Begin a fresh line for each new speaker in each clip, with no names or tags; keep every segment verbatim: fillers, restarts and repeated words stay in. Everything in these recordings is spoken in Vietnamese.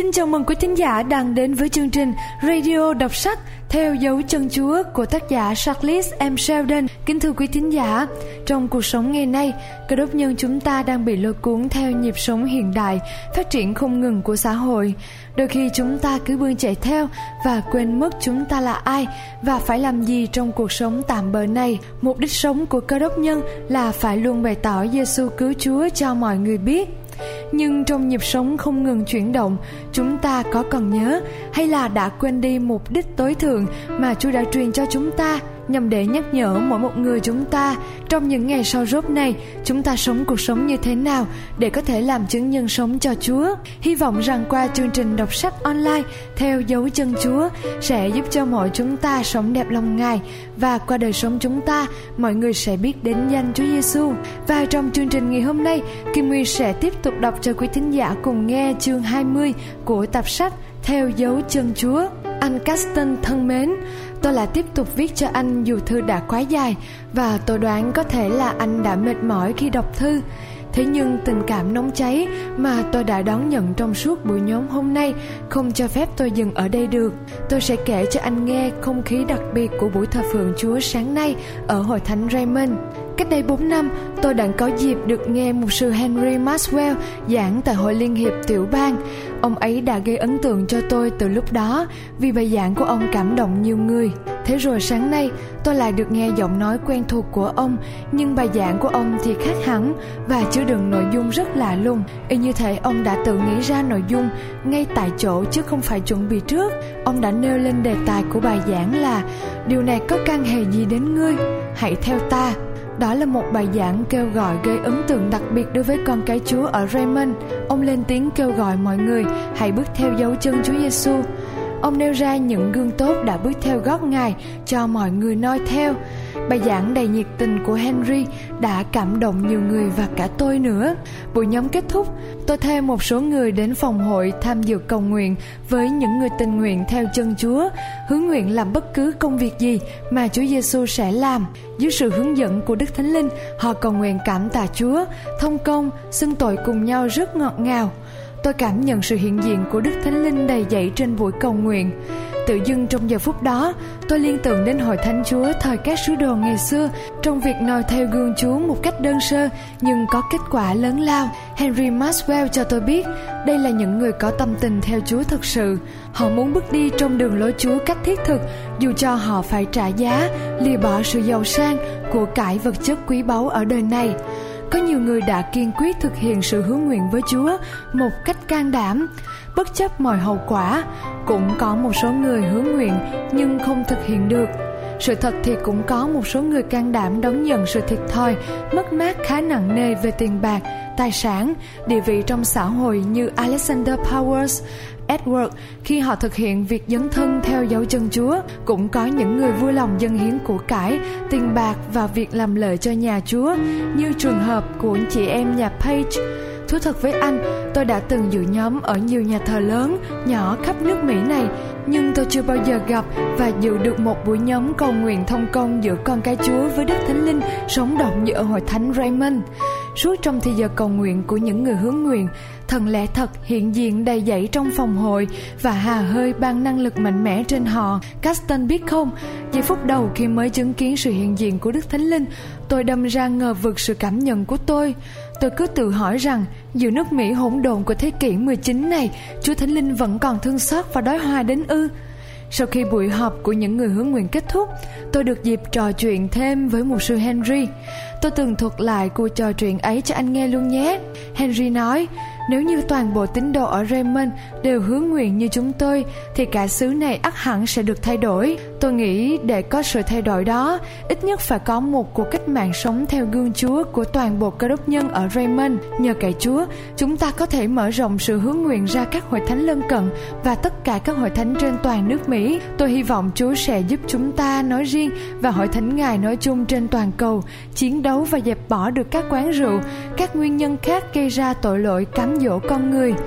Xin chào mừng quý thính giả đang đến với chương trình Radio Đọc Sách theo dấu chân Chúa của tác giả Charles M. Sheldon. Kính thưa quý thính giả, trong cuộc sống ngày nay, cơ đốc nhân chúng ta đang bị lôi cuốn theo nhịp sống hiện đại, phát triển không ngừng của xã hội. Đôi khi chúng ta cứ bươn chạy theo và quên mất chúng ta là ai và phải làm gì trong cuộc sống tạm bợ này. Mục đích sống của cơ đốc nhân là phải luôn bày tỏ Giêsu cứu Chúa cho mọi người biết. Nhưng trong nhịp sống không ngừng chuyển động, chúng ta có còn nhớ hay là đã quên đi mục đích tối thượng mà Chúa đã truyền cho chúng ta, nhằm để nhắc nhở mỗi một người chúng ta trong những ngày sau rốt này, chúng ta sống cuộc sống như thế nào để có thể làm chứng nhân sống cho Chúa. Hy vọng rằng qua chương trình đọc sách online theo dấu chân Chúa sẽ giúp cho mọi chúng ta sống đẹp lòng Ngài, và qua đời sống chúng ta, mọi người sẽ biết đến danh Chúa Giêsu. Và trong chương trình ngày hôm nay, Kim Nguyên sẽ tiếp tục đọc cho quý thính giả cùng nghe chương hai mươi của tập sách theo dấu chân Chúa. Anh Caston thân mến, tôi lại tiếp tục viết cho anh dù thư đã quá dài, và tôi đoán có thể là anh đã mệt mỏi khi đọc thư. Thế nhưng tình cảm nóng cháy mà tôi đã đón nhận trong suốt buổi nhóm hôm nay không cho phép tôi dừng ở đây được. Tôi sẽ kể cho anh nghe không khí đặc biệt của buổi thờ phượng Chúa sáng nay ở Hội Thánh Raymond. Cách đây bốn năm, tôi đã có dịp được nghe mục sư Henry Maxwell giảng tại Hội Liên hiệp Tiểu bang. Ông ấy đã gây ấn tượng cho tôi từ lúc đó vì bài giảng của ông cảm động nhiều người. Thế rồi sáng nay, tôi lại được nghe giọng nói quen thuộc của ông, nhưng bài giảng của ông thì khác hẳn và chứa đựng nội dung rất lạ lùng. Y như thể ông đã tự nghĩ ra nội dung ngay tại chỗ chứ không phải chuẩn bị trước. Ông đã nêu lên đề tài của bài giảng là "Điều này có can hệ gì đến ngươi? Hãy theo ta." Đó là một bài giảng kêu gọi gây ấn tượng đặc biệt đối với con cái Chúa ở Raymond. Ông lên tiếng kêu gọi mọi người hãy bước theo dấu chân Chúa Giêsu. Ông nêu ra những gương tốt đã bước theo gót Ngài cho mọi người noi theo. Bài giảng đầy nhiệt tình của Henry đã cảm động nhiều người và cả tôi nữa. Buổi nhóm kết thúc, tôi theo một số người đến phòng hội tham dự cầu nguyện với những người tình nguyện theo chân Chúa, hứa nguyện làm bất cứ công việc gì mà Chúa Giêsu sẽ làm. Dưới sự hướng dẫn của Đức Thánh Linh, họ cầu nguyện cảm tạ Chúa, thông công, xưng tội cùng nhau rất ngọt ngào. Tôi cảm nhận sự hiện diện của Đức Thánh Linh đầy dẫy trên buổi cầu nguyện. Tự dưng trong giờ phút đó, tôi liên tưởng đến Hội Thánh Chúa thời các sứ đồ ngày xưa trong việc noi theo gương Chúa một cách đơn sơ nhưng có kết quả lớn lao. Henry Maxwell cho tôi biết đây là những người có tâm tình theo Chúa thực sự. Họ muốn bước đi trong đường lối Chúa cách thiết thực, dù cho họ phải trả giá, lìa bỏ sự giàu sang, của cải vật chất quý báu ở đời này. Có nhiều người đã kiên quyết thực hiện sự hứa nguyện với Chúa một cách can đảm, bất chấp mọi hậu quả. Cũng có một số người hứa nguyện nhưng không thực hiện được. Sự thật thì cũng có một số người can đảm đón nhận sự thiệt thòi, mất mát khá nặng nề về tiền bạc, tài sản, địa vị trong xã hội như Alexander Powers, Edward khi họ thực hiện việc dấn thân theo dấu chân Chúa. Cũng có những người vui lòng dâng hiến của cải, tiền bạc và việc làm lợi cho nhà Chúa, như trường hợp của chị em nhà Page. Thú thật với anh, tôi đã từng dự nhóm ở nhiều nhà thờ lớn, nhỏ khắp nước Mỹ này, nhưng tôi chưa bao giờ gặp và dự được một buổi nhóm cầu nguyện thông công giữa con cái Chúa với Đức Thánh Linh sống động như ở Hội Thánh Raymond. Suốt trong thời giờ cầu nguyện của những người hướng nguyện, thần lẽ thật hiện diện đầy dẫy trong phòng hội và hà hơi ban năng lực mạnh mẽ trên họ. Caston biết không, giây phút đầu khi mới chứng kiến sự hiện diện của Đức Thánh Linh, tôi đâm ra ngờ vực sự cảm nhận của tôi. Tôi cứ tự hỏi rằng giữa nước Mỹ hỗn độn của thế kỷ mười chín này, Chúa Thánh Linh vẫn còn thương xót và đói hoài đến ư? Sau khi buổi họp của những người hướng nguyện kết thúc, tôi được dịp trò chuyện thêm với mục sư Henry. Tôi tường thuật lại cuộc trò chuyện ấy cho anh nghe luôn nhé. Henry nói, nếu như toàn bộ tín đồ ở Raymond đều hướng nguyện như chúng tôi, thì cả xứ này ắt hẳn sẽ được thay đổi. Tôi nghĩ để có sự thay đổi đó, ít nhất phải có một cuộc cách mạng sống theo gương Chúa của toàn bộ cơ đốc nhân ở Raymond. Nhờ cậy Chúa, chúng ta có thể mở rộng sự hướng nguyện ra các hội thánh lân cận và tất cả các hội thánh trên toàn nước Mỹ. Tôi hy vọng Chúa sẽ giúp chúng ta nói riêng và hội thánh Ngài nói chung trên toàn cầu chiến đấu và dẹp bỏ được các quán rượu, các nguyên nhân khác gây ra tội lỗi cám dỗ con người.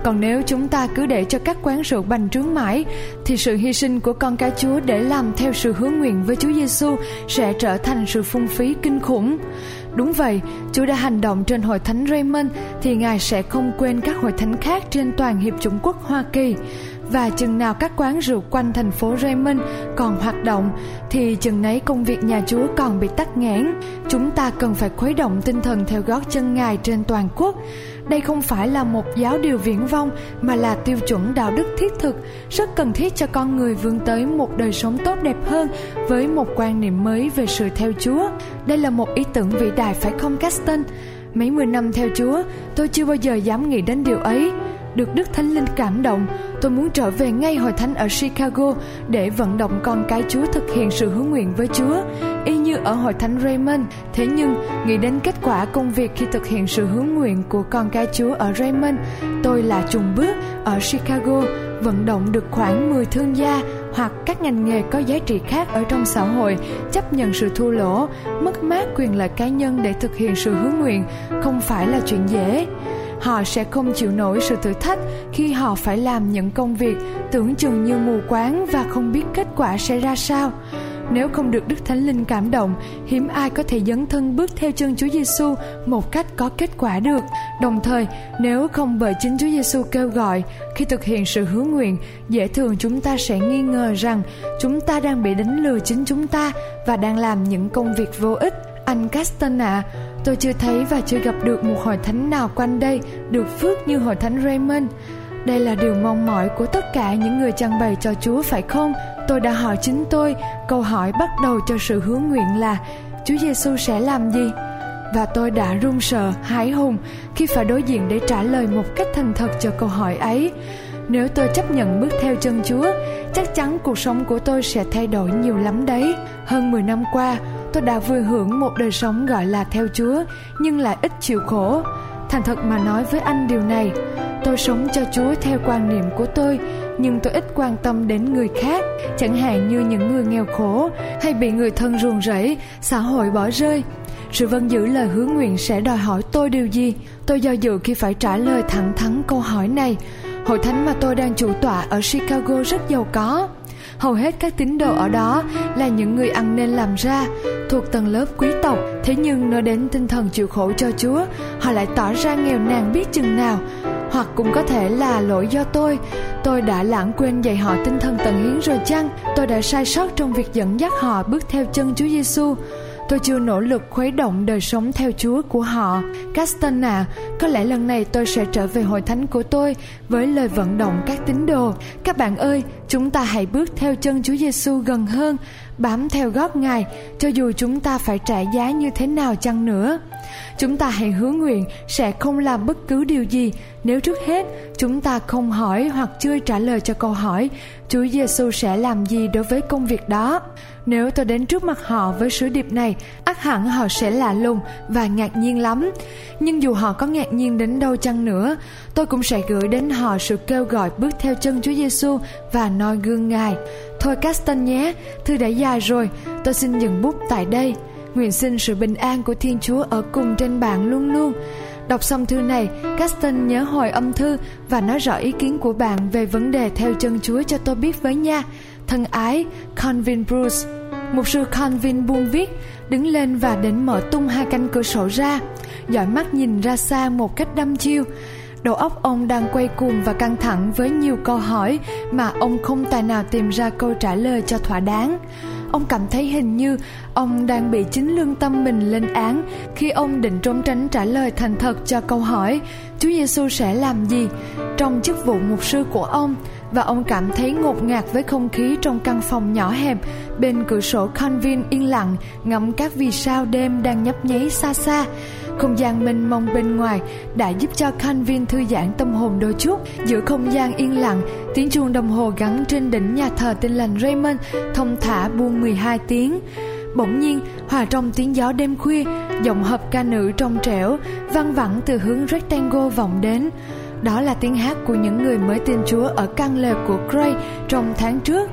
Còn nếu chúng ta cứ để cho các quán rượu bành trướng mãi, thì sự hy sinh của con cái Chúa để làm theo sự hứa nguyện với Chúa Giêsu sẽ trở thành sự phung phí kinh khủng. Đúng vậy, Chúa đã hành động trên hội thánh Raymond thì Ngài sẽ không quên các hội thánh khác trên toàn Hiệp chủng quốc Hoa Kỳ. Và chừng nào các quán rượu quanh thành phố Raymond còn hoạt động thì chừng nấy công việc nhà Chúa còn bị tắc nghẽn. Chúng ta cần phải khuấy động tinh thần theo gót chân Ngài trên toàn quốc. Đây không phải là một giáo điều viển vông mà là tiêu chuẩn đạo đức thiết thực, rất cần thiết cho con người vươn tới một đời sống tốt đẹp hơn với một quan niệm mới về sự theo Chúa. Đây là một ý tưởng vĩ đại phải không Caston? Mấy mươi năm theo Chúa, tôi chưa bao giờ dám nghĩ đến điều ấy. Được Đức Thánh Linh cảm động, tôi muốn trở về ngay hội thánh ở Chicago để vận động con cái Chúa thực hiện sự hứa nguyện với Chúa, y như ở hội thánh Raymond. Thế nhưng, nghĩ đến kết quả công việc khi thực hiện sự hứa nguyện của con cái Chúa ở Raymond, tôi là chùng bước ở Chicago, vận động được khoảng mười thương gia hoặc các ngành nghề có giá trị khác ở trong xã hội chấp nhận sự thua lỗ, mất mát quyền lợi cá nhân để thực hiện sự hứa nguyện không phải là chuyện dễ. Họ sẽ không chịu nổi sự thử thách khi họ phải làm những công việc tưởng chừng như mù quáng và không biết kết quả sẽ ra sao. Nếu không được Đức Thánh Linh cảm động, hiếm ai có thể dấn thân bước theo chân Chúa Giêsu một cách có kết quả được. Đồng thời, nếu không bởi chính Chúa Giêsu kêu gọi, khi thực hiện sự hứa nguyện, dễ thường chúng ta sẽ nghi ngờ rằng chúng ta đang bị đánh lừa chính chúng ta và đang làm những công việc vô ích. Anh Caston ạ, à, tôi chưa thấy và chưa gặp được một hội thánh nào quanh đây được phước như hội thánh Raymond. Đây là điều mong mỏi của tất cả những người chăn bày cho Chúa phải không? Tôi đã hỏi chính tôi, câu hỏi bắt đầu cho sự hứa nguyện là Chúa Giêsu sẽ làm gì? Và tôi đã run sợ, hãi hùng khi phải đối diện để trả lời một cách thành thật cho câu hỏi ấy. Nếu tôi chấp nhận bước theo chân Chúa, chắc chắn cuộc sống của tôi sẽ thay đổi nhiều lắm đấy. Hơn mười năm qua, tôi đã vui hưởng một đời sống gọi là theo Chúa, nhưng lại ít chịu khổ. Thành thật mà nói với anh điều này, tôi sống cho Chúa theo quan niệm của tôi, nhưng tôi ít quan tâm đến người khác, chẳng hạn như những người nghèo khổ hay bị người thân ruồng rẫy, xã hội bỏ rơi. Sự vâng giữ lời hứa nguyện sẽ đòi hỏi tôi điều gì? Tôi do dự khi phải trả lời thẳng thắn câu hỏi này. Hội thánh mà tôi đang chủ tọa ở Chicago rất giàu có. Hầu hết các tín đồ ở đó là những người ăn nên làm ra, thuộc tầng lớp quý tộc. Thế nhưng nói đến tinh thần chịu khổ cho Chúa, họ lại tỏ ra nghèo nàn biết chừng nào. Hoặc cũng có thể là lỗi do tôi. Tôi đã lãng quên dạy họ tinh thần tận hiến rồi chăng? Tôi đã sai sót trong việc dẫn dắt họ bước theo chân Chúa Giêsu. Tôi chưa nỗ lực khuấy động đời sống theo Chúa của họ. Caston à, có lẽ lần này tôi sẽ trở về hội thánh của tôi với lời vận động các tín đồ. Các bạn ơi, chúng ta hãy bước theo chân Chúa Giêsu gần hơn, bám theo gót Ngài, cho dù chúng ta phải trả giá như thế nào chăng nữa. Chúng ta hãy hứa nguyện sẽ không làm bất cứ điều gì nếu trước hết chúng ta không hỏi hoặc chưa trả lời cho câu hỏi Chúa Giêsu sẽ làm gì đối với công việc đó. Nếu tôi đến trước mặt họ với sứ điệp này, ắt hẳn họ sẽ lạ lùng và ngạc nhiên lắm. Nhưng dù họ có ngạc nhiên đến đâu chăng nữa, tôi cũng sẽ gửi đến họ sự kêu gọi bước theo chân Chúa Giêsu và noi gương Ngài. Thôi Caston nhé, thư đã dài rồi, tôi xin dừng bút tại đây. Nguyện xin sự bình an của Thiên Chúa ở cùng trên bạn luôn luôn. Đọc xong thư này, Caston nhớ hồi âm thư và nói rõ ý kiến của bạn về vấn đề theo chân Chúa cho tôi biết với nha. Thân ái, Convin Bruce. Mục sư Convin buông viết, đứng lên và định mở tung hai cánh cửa sổ ra, dõi mắt nhìn ra xa một cách đăm chiêu. Đầu óc ông đang quay cuồng và căng thẳng với nhiều câu hỏi mà ông không tài nào tìm ra câu trả lời cho thỏa đáng. Ông cảm thấy hình như ông đang bị chính lương tâm mình lên án khi ông định trốn tránh trả lời thành thật cho câu hỏi Chúa Giêsu sẽ làm gì trong chức vụ mục sư của ông, và ông cảm thấy ngột ngạt với không khí trong căn phòng nhỏ hẹp bên cửa sổ. Convin yên lặng ngắm các vì sao đêm đang nhấp nháy xa xa. Không gian mênh mông bên ngoài đã giúp cho Convin thư giãn tâm hồn đôi chút. Giữa không gian yên lặng, tiếng chuông đồng hồ gắn trên đỉnh nhà thờ Tin Lành Raymond thông thả buông mười hai tiếng. Bỗng nhiên, hòa trong tiếng gió đêm khuya, giọng hợp ca nữ trong trẻo văng vẳng từ hướng rectangle vọng đến. Đó là tiếng hát của những người mới tin Chúa ở căn lều của Gray trong tháng trước.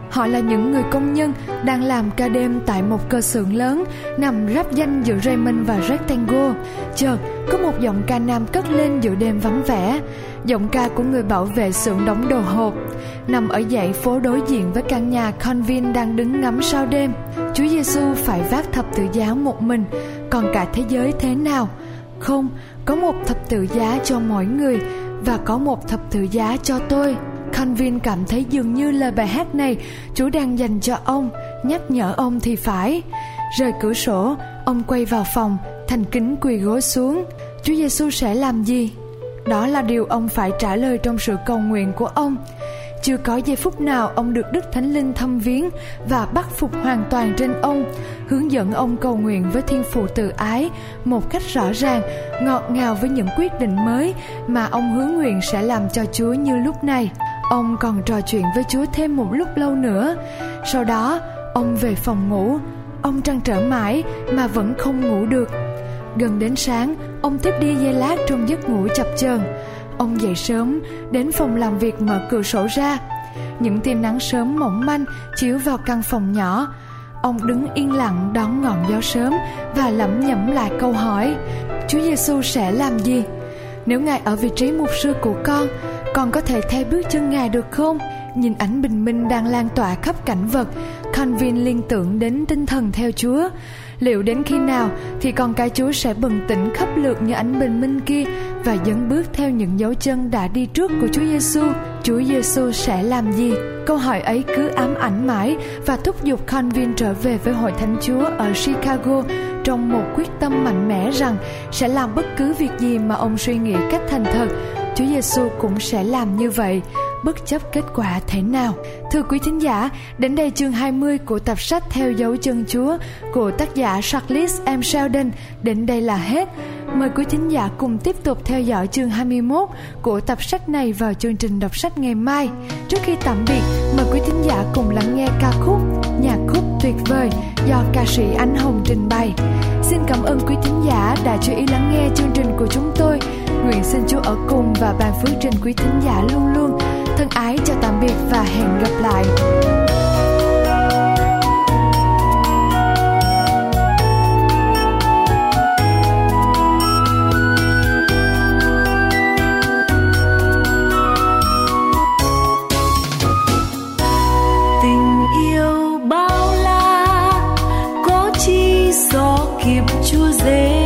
Họ là những người công nhân đang làm ca đêm tại một cơ xưởng lớn nằm ráp danh giữa Raymond và Rectangle. Chợt có một giọng ca nam cất lên giữa đêm vắng vẻ, giọng ca của người bảo vệ xưởng đóng đồ hộp nằm ở dãy phố đối diện với căn nhà Convin đang đứng ngắm sao đêm. Chúa Giêsu phải vác thập tự giá một mình, còn cả thế giới thế nào? Không, có một thập tự giá cho mỗi người và có một thập tự giá cho tôi. Convin cảm thấy dường như lời bài hát này Chúa đang dành cho ông, nhắc nhở ông thì phải. Rời cửa sổ, ông quay vào phòng, thành kính quỳ gối xuống. Chúa Giêsu sẽ làm gì? Đó là điều ông phải trả lời trong sự cầu nguyện của ông. Chưa có giây phút nào ông được Đức Thánh Linh thăm viếng và bắt phục hoàn toàn trên ông, hướng dẫn ông cầu nguyện với Thiên父từ ái một cách rõ ràng, ngọt ngào với những quyết định mới mà ông hứa nguyện sẽ làm cho Chúa như lúc này. Ông còn trò chuyện với Chúa thêm một lúc lâu nữa. Sau đó, ông về phòng ngủ. Ông trăn trở mãi mà vẫn không ngủ được. Gần đến sáng, ông tiếp đi giây lát trong giấc ngủ chập chờn. Ông dậy sớm, đến phòng làm việc mở cửa sổ ra. Những tia nắng sớm mỏng manh chiếu vào căn phòng nhỏ. Ông đứng yên lặng đón ngọn gió sớm và lẩm nhẩm lại câu hỏi: Chúa Giêsu sẽ làm gì? Nếu Ngài ở vị trí mục sư của con, con có thể theo bước chân Ngài được không? Nhìn ánh bình minh đang lan tỏa khắp cảnh vật, Convin liên tưởng đến tinh thần theo Chúa. Liệu đến khi nào thì con cái Chúa sẽ bừng tỉnh khắp lượt như ánh bình minh kia và dấn bước theo những dấu chân đã đi trước của Chúa Giêsu? Chúa Giêsu sẽ làm gì? Câu hỏi ấy cứ ám ảnh mãi và thúc giục Convin trở về với Hội Thánh Chúa ở Chicago trong một quyết tâm mạnh mẽ rằng sẽ làm bất cứ việc gì mà ông suy nghĩ cách thành thật, Chúa Giêsu cũng sẽ làm như vậy, bất chấp kết quả thế nào. Thưa quý thính giả, đến đây chương hai mươi của tập sách Theo dấu chân Chúa của tác giả Charles M. Sheldon đến đây là hết. Mời quý thính giả cùng tiếp tục theo dõi chương hai mươi mốt của tập sách này vào chương trình đọc sách ngày mai. Trước khi tạm biệt, mời quý thính giả cùng lắng nghe ca khúc Nhạc khúc tuyệt vời do ca sĩ Ánh Hồng trình bày. Xin cảm ơn quý thính giả đã chú ý lắng nghe chương trình của chúng tôi. Nguyện xin Chúa ở cùng và ban phước trên quý thính giả luôn luôn. Thân ái chào tạm biệt và hẹn gặp lại.
Tình yêu bao la có chi gió kịp Chúa giê